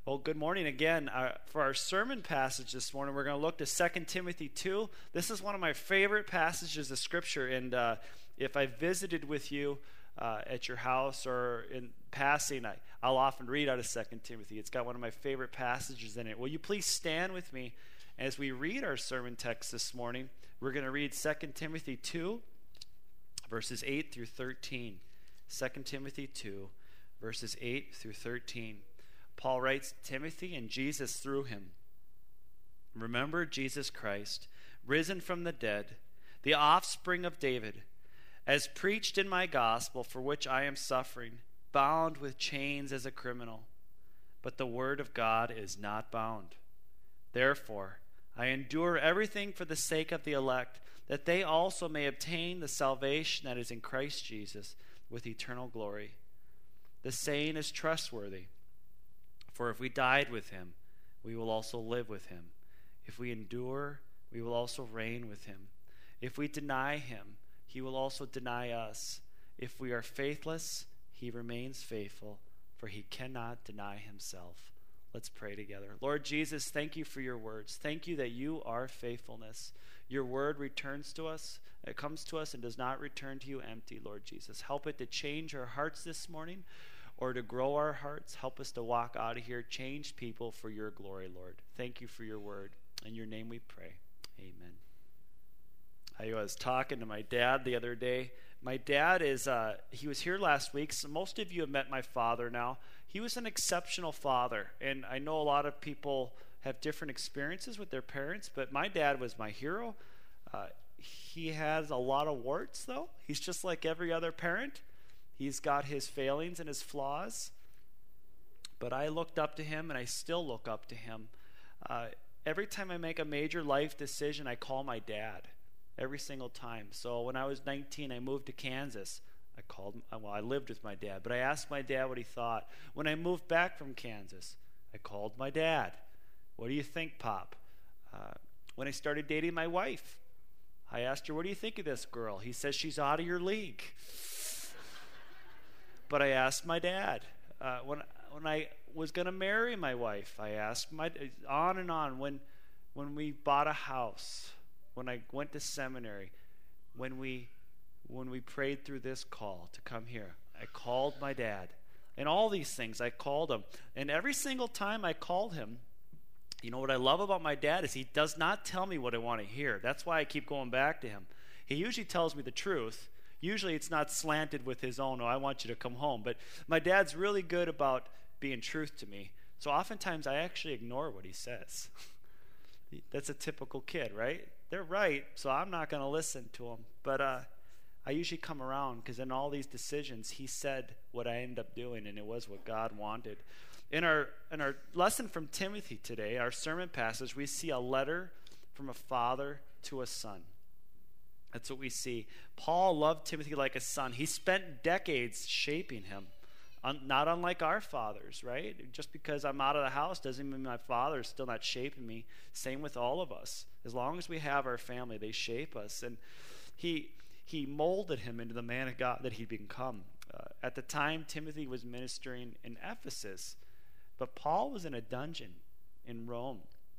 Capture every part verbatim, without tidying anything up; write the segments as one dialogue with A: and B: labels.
A: Well, good morning again. Uh, for our sermon passage this morning, we're going to look to Second Timothy two. This is one of my favorite passages of Scripture, and uh, if I visited with you uh, at your house or in passing, I, I'll often read out of Second Timothy. It's got one of my favorite passages in it. Will you please stand with me as we read our sermon text this morning? We're going to read Second Timothy two, verses eight through thirteen. Second Timothy two, verses eight through thirteen. Paul writes, Timothy and Jesus through him. Remember Jesus Christ, risen from the dead, the offspring of David, as preached in my gospel, for which I am suffering, bound with chains as a criminal. But the word of God is not bound. Therefore, I endure everything for the sake of the elect, that they also may obtain the salvation that is in Christ Jesus with eternal glory. The saying is trustworthy. For if we died with him, we will also live with him. If we endure, we will also reign with him. If we deny him, he will also deny us. If we are faithless, he remains faithful, for he cannot deny himself. Let's pray together. Lord Jesus, thank you for your words. Thank you that you are faithfulness. Your word returns to us. It comes to us and does not return to you empty, Lord Jesus. Help it to change our hearts this morning, or to grow our hearts. Help us to walk out of here, change people for your glory, Lord. Thank you for your word. In your name we pray. Amen. I was talking to my dad the other day. My dad is, uh, he was here last week, so most of you have met my father now. He was an exceptional father, and I know a lot of people have different experiences with their parents, but my dad was my hero. Uh, he has a lot of warts, though. He's just like every other parent. He's got his failings and his flaws, but I looked up to him, and I still look up to him. Uh, every time I make a major life decision, I call my dad, every single time. So when I was nineteen, I moved to Kansas. I called, well, I lived with my dad, but I asked my dad what he thought. When I moved back from Kansas, I called my dad. What do you think, Pop? Uh, when I started dating my wife, I asked her, what do you think of this girl? He says she's out of your league. But I asked my dad. Uh, when when I was going to marry my wife, I asked my, on and on. When when we bought a house, when I went to seminary, when we when we prayed through this call to come here, I called my dad. And all these things, I called him. And every single time I called him, you know what I love about my dad is he does not tell me what I want to hear. That's why I keep going back to him. He usually tells me the truth. Usually it's not slanted with his own, oh, I want you to come home. But my dad's really good about being truth to me. So oftentimes I actually ignore what he says. That's a typical kid, right? They're right, so I'm not going to listen to them. But uh, I usually come around because in all these decisions, he said what I ended up doing, and it was what God wanted. In our, in our lesson from Timothy today, our sermon passage, we see a letter from a father to a son. That's what we see. Paul loved Timothy like a son. He spent decades shaping him, Un- not unlike our fathers, right? Just because I'm out of the house doesn't mean my father is still not shaping me. Same with all of us. As long as we have our family, they shape us. And he he molded him into the man of God that he'd become. Uh, at the time, Timothy was ministering in Ephesus, but Paul was in a dungeon in Rome.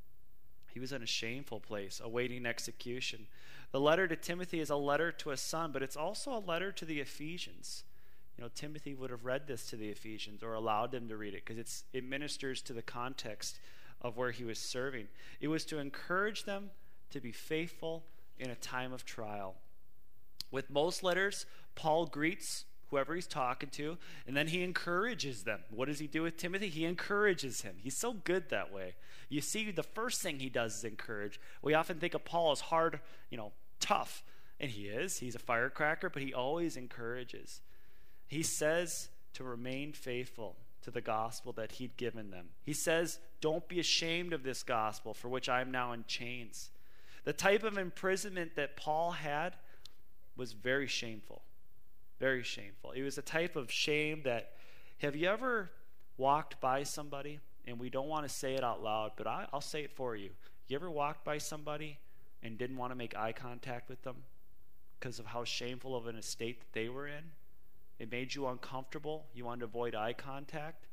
A: He was in a shameful place, awaiting execution. The letter to Timothy is a letter to a son, but it's also a letter to the Ephesians. You know, Timothy would have read this to the Ephesians or allowed them to read it because it's it ministers to the context of where he was serving. It was to encourage them to be faithful in a time of trial. With most letters, Paul greets whoever he's talking to, and then he encourages them. What does he do with Timothy? He encourages him. He's so good that way. You see, the first thing he does is encourage. We often think of Paul as hard, you know, tough, and he is. He's a firecracker, but he always encourages. He says to remain faithful to the gospel that he'd given them. He says, don't be ashamed of this gospel for which I am now in chains. The type of imprisonment that Paul had was very shameful. Very shameful. It was a type of shame that, have you ever walked by somebody, and we don't want to say it out loud, but I, I'll say it for you. You ever walked by somebody and didn't want to make eye contact with them because of how shameful of an estate that they were in? It made you uncomfortable. You wanted to avoid eye contact.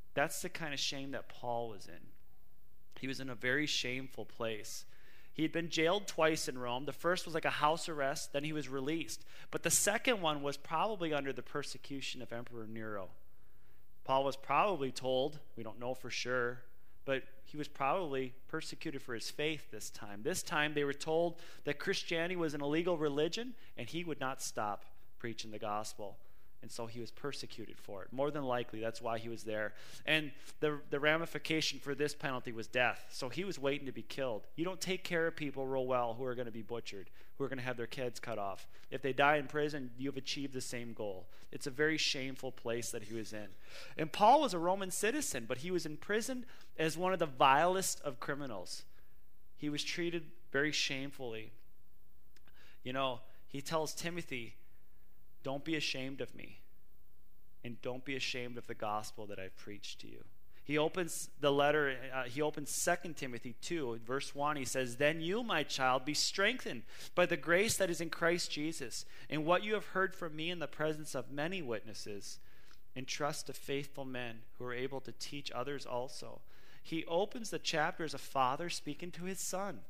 A: That's the kind of shame that Paul was in. He was in a very shameful place. He had been jailed twice in Rome. The first was like a house arrest, then he was released. But the second one was probably under the persecution of Emperor Nero. Paul was probably told, we don't know for sure, but he was probably persecuted for his faith this time. This time they were told that Christianity was an illegal religion, and he would not stop preaching the gospel. And so he was persecuted for it. More than likely, that's why he was there. And the, the ramification for this penalty was death. So he was waiting to be killed. You don't take care of people real well who are going to be butchered, who are going to have their heads cut off. If they die in prison, you've achieved the same goal. It's a very shameful place that he was in. And Paul was a Roman citizen, but he was imprisoned as one of the vilest of criminals. He was treated very shamefully. You know, he tells Timothy, don't be ashamed of me, and don't be ashamed of the gospel that I've preached to you. He opens the letter, uh, he opens Second Timothy two, verse one. He says, then you, my child, be strengthened by the grace that is in Christ Jesus, and what you have heard from me in the presence of many witnesses, entrust to faithful men who are able to teach others also. He opens the chapter as a father speaking to his son.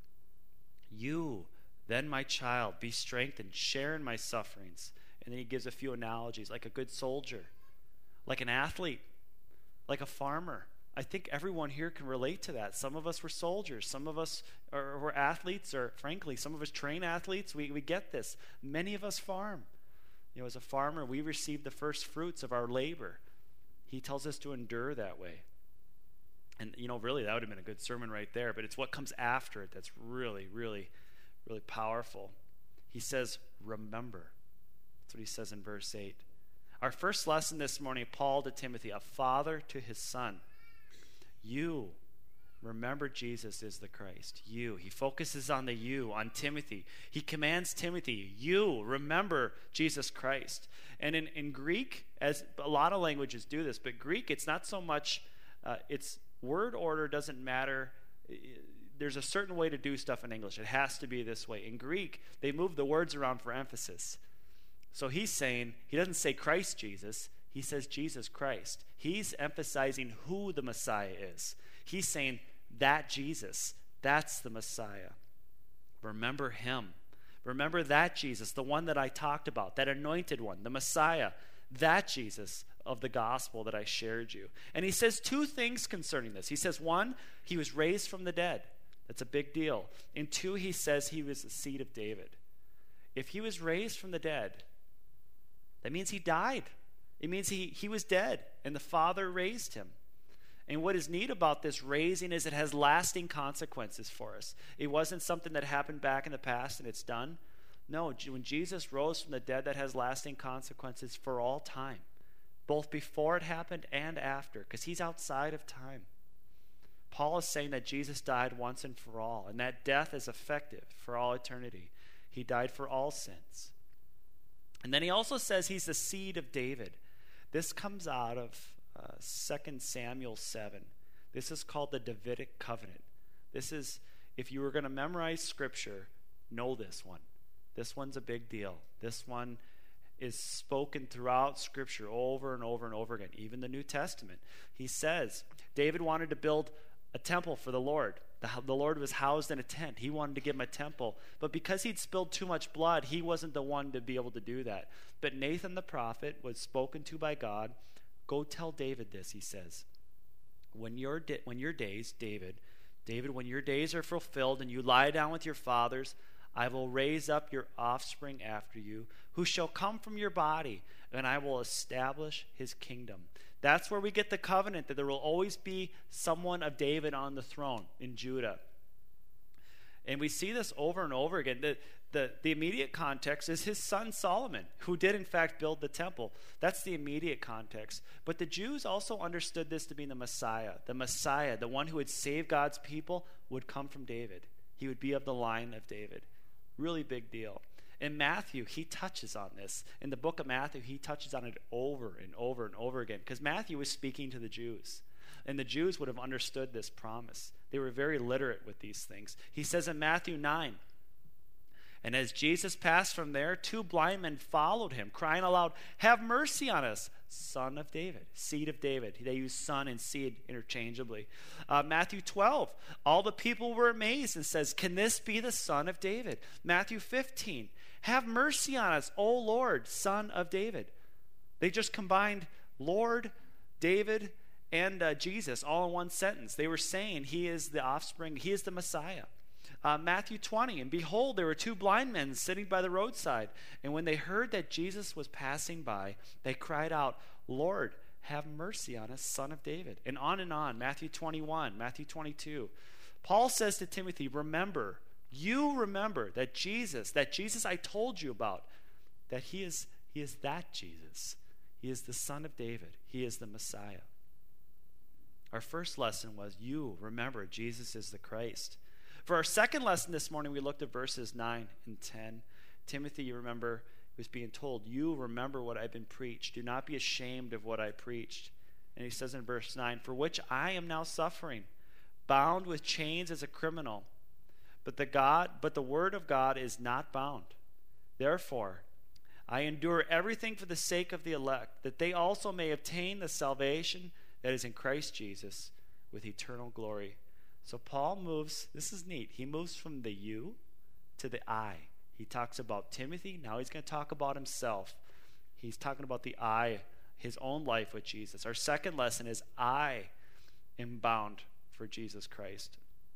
A: You, then, my child, be strengthened, share in my sufferings. And then he gives a few analogies, like a good soldier, like an athlete, like a farmer. I think everyone here can relate to that. Some of us were soldiers. Some of us are, were athletes, or frankly, some of us train athletes. We, we get this. Many of us farm. You know, as a farmer, we receive the first fruits of our labor. He tells us to endure that way. And, you know, really, that would have been a good sermon right there. But it's what comes after it that's really, really, really powerful. He says, remember. That's what he says in verse eight. Our first lesson this morning, Paul to Timothy, a father to his son. You, remember Jesus is the Christ. You. He focuses on the you, on Timothy. He commands Timothy, you, remember Jesus Christ. And in, in Greek, as a lot of languages do this, but Greek, it's not so much, uh, it's word order doesn't matter. There's a certain way to do stuff in English. It has to be this way. In Greek, they move the words around for emphasis. So he's saying, he doesn't say Christ Jesus, he says Jesus Christ. He's emphasizing who the Messiah is. He's saying that Jesus, that's the Messiah. Remember him. Remember that Jesus, the one that I talked about, that anointed one, the Messiah, that Jesus of the gospel that I shared you. And he says two things concerning this. He says, one, he was raised from the dead. That's a big deal. And two, he says he was the seed of David. If he was raised from the dead, that means he died. It means he, he was dead, and the Father raised him. And what is neat about this raising is it has lasting consequences for us. It wasn't something that happened back in the past and it's done. No, when Jesus rose from the dead, that has lasting consequences for all time, both before it happened and after, because he's outside of time. Paul is saying that Jesus died once and for all, and that death is effective for all eternity. He died for all sins. And then he also says he's the seed of David. This comes out of uh, Second Samuel seven. This is called the Davidic covenant. This is, if you were going to memorize Scripture, know this one. This one's a big deal. This one is spoken throughout Scripture over and over and over again, even the New Testament. He says, David wanted to build a temple for the Lord. The, the Lord was housed in a tent. He wanted to give him a temple. But because he'd spilled too much blood, he wasn't the one to be able to do that. But Nathan the prophet was spoken to by God. Go tell David this, he says. When your, di- when your days, David, David, when your days are fulfilled and you lie down with your fathers, I will raise up your offspring after you, who shall come from your body, and I will establish his kingdom. That's where we get the covenant, that there will always be someone of David on the throne in Judah. And we see this over and over again. The, the, the immediate context is his son Solomon, who did in fact build the temple. That's the immediate context. But the Jews also understood this to be the Messiah. The Messiah, the one who would save God's people, would come from David. He would be of the line of David. Really big deal. In Matthew, he touches on this. In the book of Matthew, he touches on it over and over and over again, because Matthew was speaking to the Jews. And the Jews would have understood this promise. They were very literate with these things. He says in Matthew nine, and as Jesus passed from there, two blind men followed him, crying aloud, have mercy on us, son of David, seed of David. They use son and seed interchangeably. Uh, Matthew twelve, all the people were amazed and says, can this be the son of David? Matthew fifteen, have mercy on us, O Lord, son of David. They just combined Lord, David, and uh, Jesus all in one sentence. They were saying he is the offspring, he is the Messiah. Uh, Matthew twenty, and behold, there were two blind men sitting by the roadside. And when they heard that Jesus was passing by, they cried out, Lord, have mercy on us, son of David. And on and on. Matthew twenty-one, Matthew twenty-two. Paul says to Timothy, remember, you remember that Jesus, that Jesus I told you about, that he is, he is that Jesus. He is the son of David. He is the Messiah. Our first lesson was, you remember Jesus is the Christ. For our second lesson this morning, we looked at verses nine and ten. Timothy, you remember, was being told, you remember what I've been preached. Do not be ashamed of what I preached. And he says in verse nine, for which I am now suffering, bound with chains as a criminal. But the God, but the word of God is not bound. Therefore, I endure everything for the sake of the elect, that they also may obtain the salvation that is in Christ Jesus with eternal glory. So Paul moves, this is neat, he moves from the you to the I. He talks about Timothy, now he's going to talk about himself. He's talking about the I, his own life with Jesus. Our second lesson is I am bound for Jesus Christ.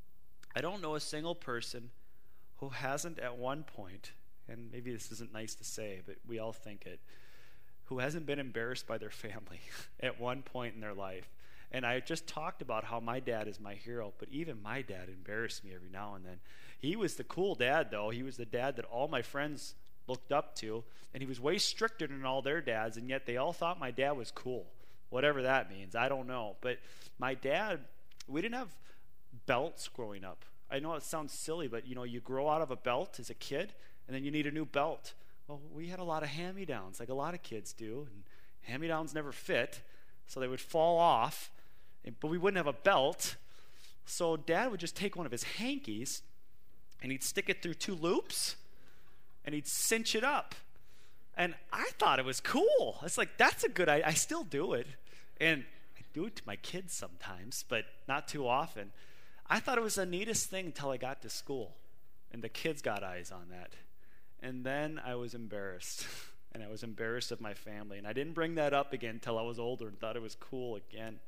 A: I don't know a single person who hasn't at one point, and maybe this isn't nice to say, but we all think it, who hasn't been embarrassed by their family at one point in their life. And I just talked about how my dad is my hero, but even my dad embarrassed me every now and then. He was the cool dad, though. He was the dad that all my friends looked up to, and he was way stricter than all their dads, and yet they all thought my dad was cool, whatever that means. I don't know. But my dad, we didn't have belts growing up. I know it sounds silly, but, you know, you grow out of a belt as a kid, and then you need a new belt. Well, we had a lot of hand-me-downs, like a lot of kids do, and hand-me-downs never fit, so they would fall off. But we wouldn't have a belt, so Dad would just take one of his hankies, and he'd stick it through two loops, and he'd cinch it up. And I thought it was cool. It's like, that's a good idea. I still do it. And I do it to my kids sometimes, but not too often. I thought it was the neatest thing until I got to school, and the kids got eyes on that. And then I was embarrassed, and I was embarrassed of my family. And I didn't bring that up again until I was older and thought it was cool again.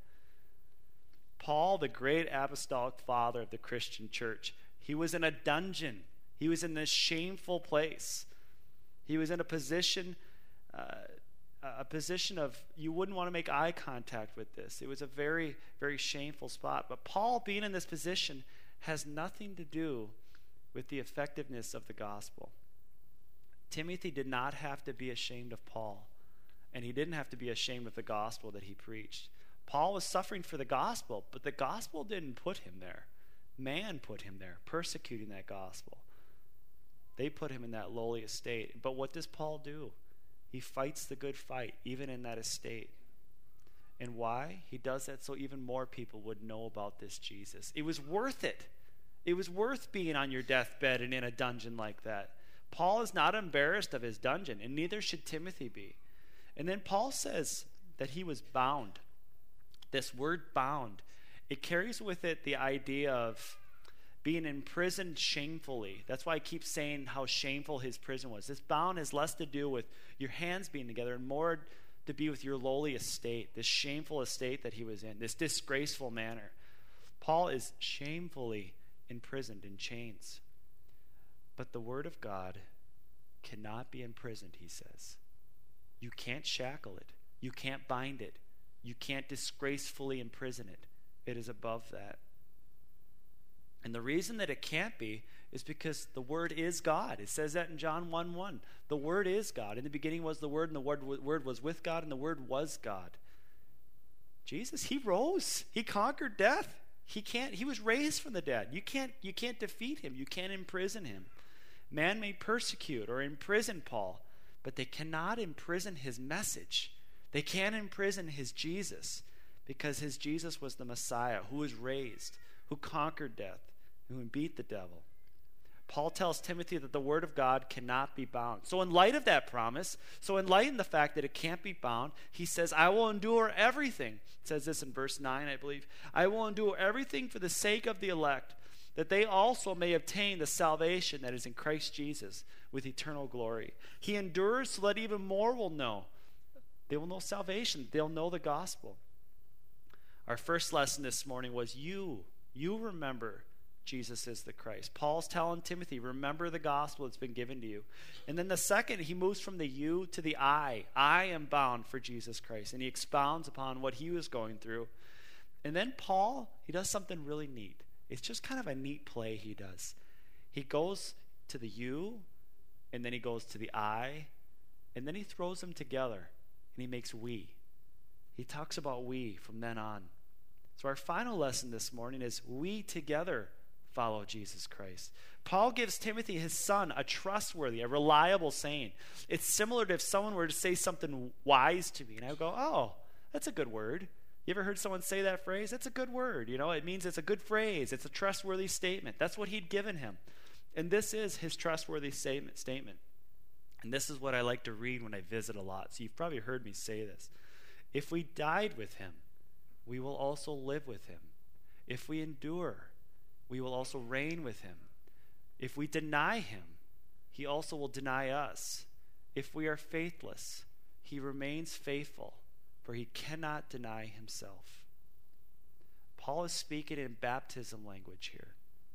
A: Paul, the great apostolic father of the Christian church, he was in a dungeon. He was in this shameful place. He was in a position, uh, a position of, you wouldn't want to make eye contact with this. It was a very, very shameful spot. But Paul being in this position has nothing to do with the effectiveness of the gospel. Timothy did not have to be ashamed of Paul, and he didn't have to be ashamed of the gospel that he preached. Paul was suffering for the gospel, but the gospel didn't put him there. Man put him there, persecuting that gospel. They put him in that lowly estate. But what does Paul do? He fights the good fight, even in that estate. And why? He does that so even more people would know about this Jesus. It was worth it. It was worth being on your deathbed and in a dungeon like that. Paul is not embarrassed of his dungeon, and neither should Timothy be. And then Paul says that he was bound. This word bound, it carries with it the idea of being imprisoned shamefully. That's why I keep saying how shameful his prison was. This bound has less to do with your hands being together and more to be with your lowly estate, this shameful estate that he was in, this disgraceful manner. Paul is shamefully imprisoned in chains. But the word of God cannot be imprisoned, he says. You can't shackle it. You can't bind it. You can't disgracefully imprison it. It is above that. And the reason that it can't be is because the Word is God. It says that in John one one. The Word is God. In the beginning was the Word, and the Word, word was with God, and the Word was God. Jesus, he rose. He conquered death. He can't. He was raised from the dead. You can't, you can't defeat him. You can't imprison him. Man may persecute or imprison Paul, but they cannot imprison his message. They can't imprison his Jesus, because his Jesus was the Messiah who was raised, who conquered death, who beat the devil. Paul tells Timothy that the word of God cannot be bound. So in light of that promise, so in light of the fact that it can't be bound, he says, I will endure everything. It says this in verse nine, I believe. I will endure everything for the sake of the elect, that they also may obtain the salvation that is in Christ Jesus with eternal glory. He endures so that even more will know. They will know salvation. They'll know the gospel. Our first lesson this morning was you. You remember Jesus is the Christ. Paul's telling Timothy, remember the gospel that's been given to you. And then the second, he moves from the you to the I. I am bound for Jesus Christ. And he expounds upon what he was going through. And then Paul, he does something really neat. It's just kind of a neat play he does. He goes to the you, and then he goes to the I, and then he throws them together, and he makes we. He talks about we from then on. So our final lesson this morning is we together follow Jesus Christ. Paul gives Timothy, his son, a trustworthy, a reliable saying. It's similar to if someone were to say something wise to me, and I would go, oh, that's a good word. You ever heard someone say that phrase? That's a good word. You know, it means it's a good phrase. It's a trustworthy statement. That's what he'd given him. And this is his trustworthy statement. statement. And this is what I like to read when I visit a lot. So you've probably heard me say this. If we died with him, we will also live with him. If we endure, we will also reign with him. If we deny him, he also will deny us. If we are faithless, he remains faithful, for he cannot deny himself. Paul is speaking in baptism language here.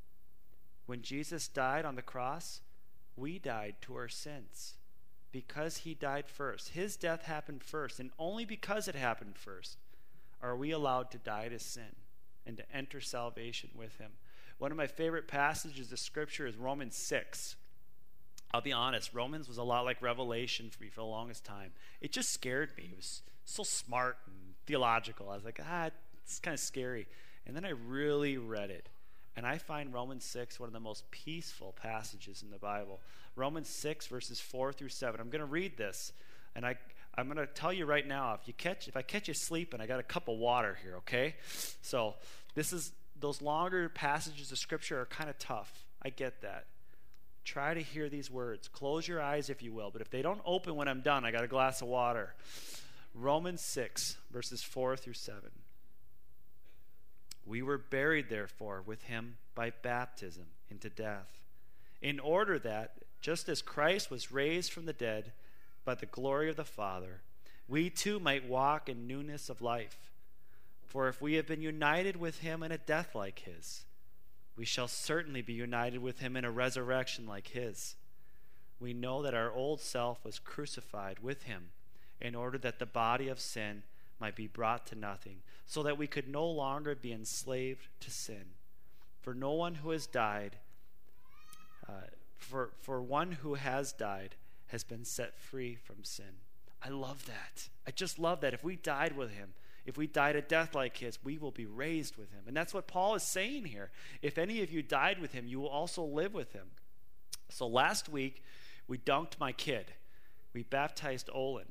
A: When Jesus died on the cross, we died to our sins because he died first. His death happened first, and only because it happened first are we allowed to die to sin and to enter salvation with him. One of my favorite passages of Scripture is Romans six. I'll be honest, Romans was a lot like Revelation for me for the longest time. It just scared me. It was so smart and theological. I was like, ah, it's kind of scary. And then I really read it. And I find Romans six one of the most peaceful passages in the Bible. Romans six, verses four through seven. I'm going to read this. And I, I'm going to tell you right now, if you catch, if I catch you sleeping, I got a cup of water here, okay? So this is, those longer passages of Scripture are kind of tough. I get that. Try to hear these words. Close your eyes if you will. But if they don't open when I'm done, I got a glass of water. Romans six, verses four through seven. We were buried, therefore, with him by baptism into death, in order that, just as Christ was raised from the dead by the glory of the Father, we too might walk in newness of life. For if we have been united with him in a death like his, we shall certainly be united with him in a resurrection like his. We know that our old self was crucified with him in order that the body of sin might be brought to nothing, so that we could no longer be enslaved to sin. For no one who has died, uh, for, for one who has died has been set free from sin. I love that. I just love that. If we died with him, if we died a death like his, we will be raised with him. And that's what Paul is saying here. If any of you died with him, you will also live with him. So last week, we dunked my kid. We baptized Olin.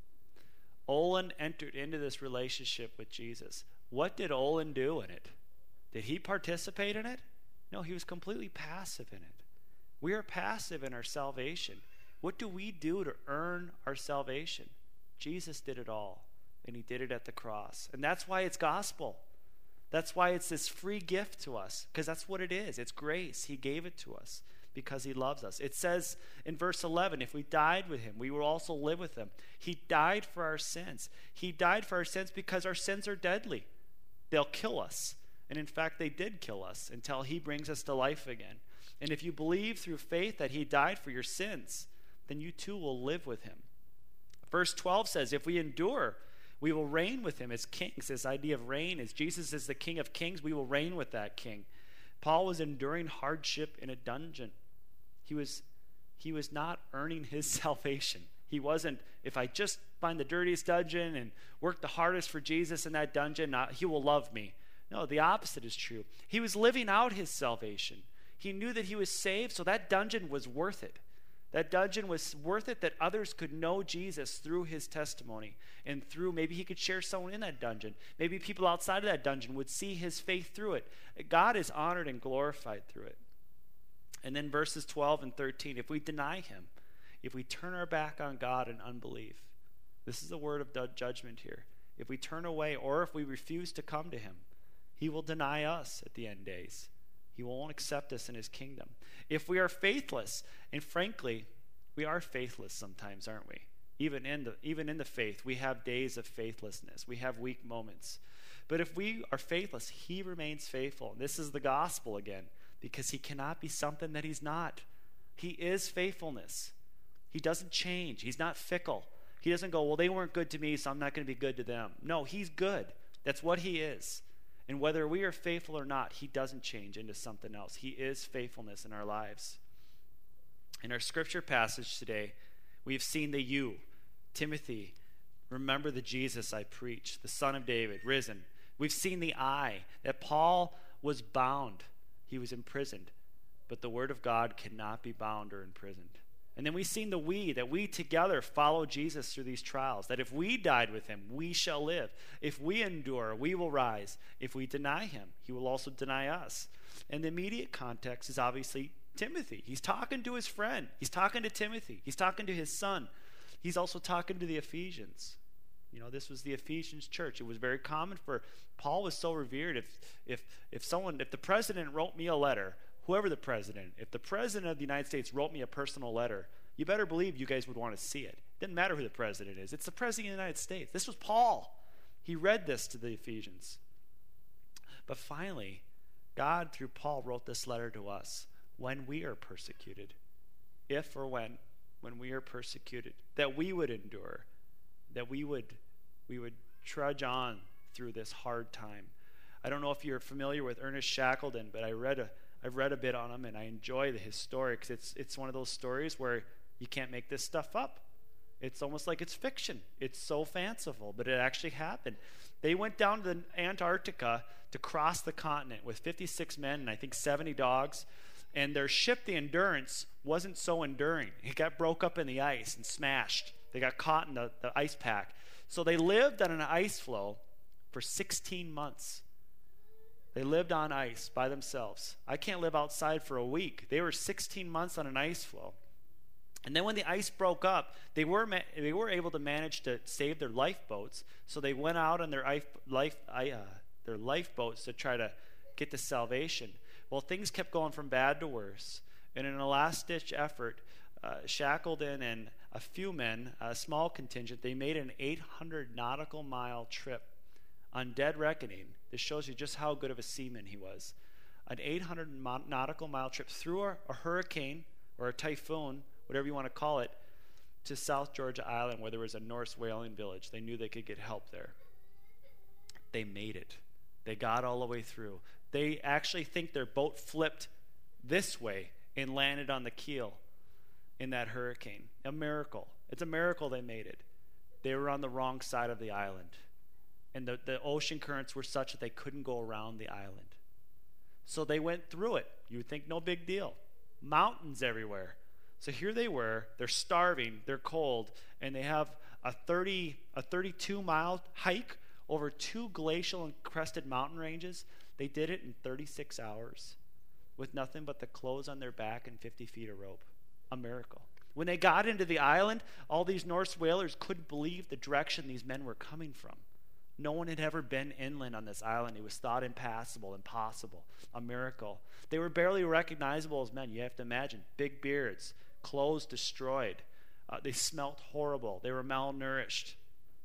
A: Olin entered into this relationship with Jesus. What did Olin do in it? Did he participate in it? No, he was completely passive in it. We are passive in our salvation. What do we do to earn our salvation? Jesus did it all, and he did it at the cross. And that's why it's gospel. That's why it's this free gift to us, because that's what it is. It's grace. He gave it to us because he loves us. It says in verse eleven, if we died with him, we will also live with him. He died for our sins. He died for our sins because our sins are deadly. They'll kill us. And in fact, they did kill us until he brings us to life again. And if you believe through faith that he died for your sins, then you too will live with him. Verse twelve says, if we endure, we will reign with him as kings. This idea of reign is Jesus is the King of kings. We will reign with that king. Paul was enduring hardship in a dungeon. He was, he was not earning his salvation. He wasn't, if I just find the dirtiest dungeon and work the hardest for Jesus in that dungeon, not, he will love me. No, the opposite is true. He was living out his salvation. He knew that he was saved, so that dungeon was worth it. That dungeon was worth it that others could know Jesus through his testimony and through, maybe he could share someone in that dungeon. Maybe people outside of that dungeon would see his faith through it. God is honored and glorified through it. And then verses twelve and thirteen, if we deny him, if we turn our back on God in unbelief, this is the word of judgment here. If we turn away or if we refuse to come to him, he will deny us at the end days. He won't accept us in his kingdom. If we are faithless, and frankly, we are faithless sometimes, aren't we? Even in the even in the faith, we have days of faithlessness. We have weak moments. But if we are faithless, he remains faithful. And this is the gospel again, because he cannot be something that he's not. He is faithfulness. He doesn't change. He's not fickle. He doesn't go, well, they weren't good to me, so I'm not going to be good to them. No, he's good. That's what he is. And whether we are faithful or not, he doesn't change into something else. He is faithfulness in our lives. In our scripture passage today, we've seen the you, Timothy, remember the Jesus I preach, the Son of David, risen. We've seen the I, that Paul was bound. He was imprisoned. But the word of God cannot be bound or imprisoned. And then we've seen the we, that we together follow Jesus through these trials, that if we died with him, we shall live. If we endure, we will rise. If we deny him, he will also deny us. And the immediate context is obviously Timothy. He's talking to his friend. He's talking to Timothy. He's talking to his son. He's also talking to the Ephesians. You know, this was the Ephesians church. It was very common for, Paul was so revered. If if if someone, if the president wrote me a letter, whoever the president, if the president of the United States wrote me a personal letter, you better believe you guys would want to see it. It doesn't matter who the president is. It's the president of the United States. This was Paul. He read this to the Ephesians. But finally, God, through Paul, wrote this letter to us when we are persecuted. If or when, when we are persecuted, that we would endure, that we would we would trudge on through this hard time. I don't know if you're familiar with Ernest Shackleton, but I read a I've read a bit on him, and I enjoy the, his story because it's it's one of those stories where you can't make this stuff up. It's almost like it's fiction. It's so fanciful, but it actually happened. They went down to Antarctica to cross the continent with fifty-six men and I think seventy dogs, and their ship, the Endurance, wasn't so enduring. It got broke up in the ice and smashed. They got caught in the, the ice pack. So they lived on an ice floe for sixteen months. They lived on ice by themselves. I can't live outside for a week. They were sixteen months on an ice floe. And then when the ice broke up, they were ma- they were able to manage to save their lifeboats. So they went out on their life, life uh, their lifeboats to try to get to salvation. Well, things kept going from bad to worse. And in a last-ditch effort, uh, Shackleton and a few men, a small contingent, they made an eight hundred nautical mile trip. On dead reckoning, this shows you just how good of a seaman he was. An eight hundred nautical mile trip through a, a hurricane or a typhoon, whatever you want to call it, to South Georgia Island where there was a Norse whaling village. They knew they could get help there. They made it. They got all the way through. They actually think their boat flipped this way and landed on the keel in that hurricane. A miracle. It's a miracle they made it. They were on the wrong side of the island. And the, the ocean currents were such that they couldn't go around the island. So they went through it. You would think no big deal. Mountains everywhere. So here they were. They're starving. They're cold. And they have a thirty, a thirty-two mile hike over two glacial and crested mountain ranges. They did it in thirty-six hours with nothing but the clothes on their back and fifty feet of rope. A miracle. When they got into the island, all these Norse whalers couldn't believe the direction these men were coming from. No one had ever been inland on this island. It was thought impassable, impossible, a miracle. They were barely recognizable as men. You have to imagine, big beards, clothes destroyed. Uh, they smelt horrible. They were malnourished.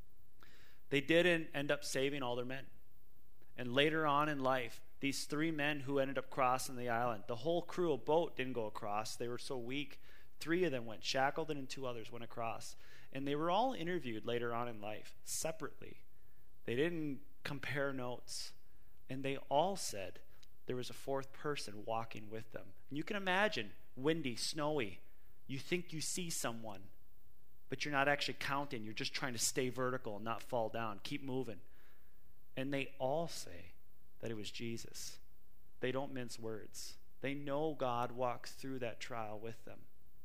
A: They didn't end up saving all their men. And later on in life, these three men who ended up crossing the island, the whole crew of boat didn't go across. They were so weak. Three of them went. Shackleton and two others went across. And they were all interviewed later on in life, separately. They didn't compare notes. And they all said there was a fourth person walking with them. And you can imagine, windy, snowy. You think you see someone, but you're not actually counting. You're just trying to stay vertical and not fall down. Keep moving. And they all say that it was Jesus. They don't mince words. They know God walks through that trial with them.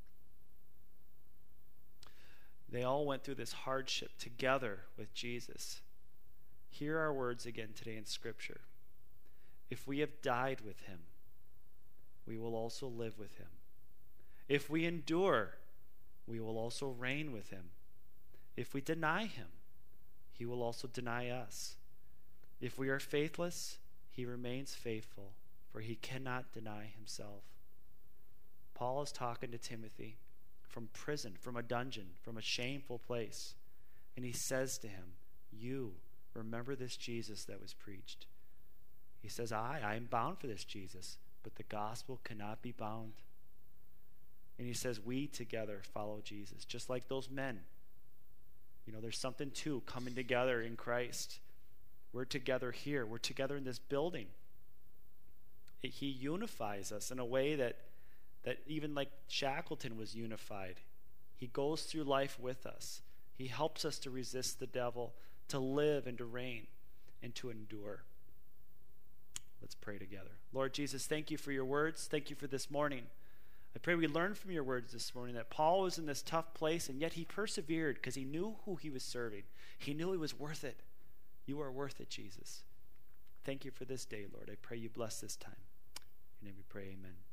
A: They all went through this hardship together with Jesus. Hear our words again today in Scripture. If we have died with him, we will also live with him. If we endure, we will also reign with him. If we deny him, he will also deny us. If we are faithless, he remains faithful, for he cannot deny himself. Paul is talking to Timothy from prison, from a dungeon, from a shameful place. And he says to him, you remember this Jesus that was preached. He says, I, I am bound for this Jesus, but the gospel cannot be bound. And he says, we together follow Jesus, just like those men. You know, there's something too, coming together in Christ. We're together here. We're together in this building. It, he unifies us in a way that, that even like Shackleton was unified. He goes through life with us. He helps us to resist the devil, to live and to reign and to endure. Let's pray together. Lord Jesus, thank you for your words. Thank you for this morning. I pray we learn from your words this morning that Paul was in this tough place, and yet he persevered because he knew who he was serving. He knew he was worth it. You are worth it, Jesus. Thank you for this day, Lord. I pray you bless this time. In your name we pray, amen.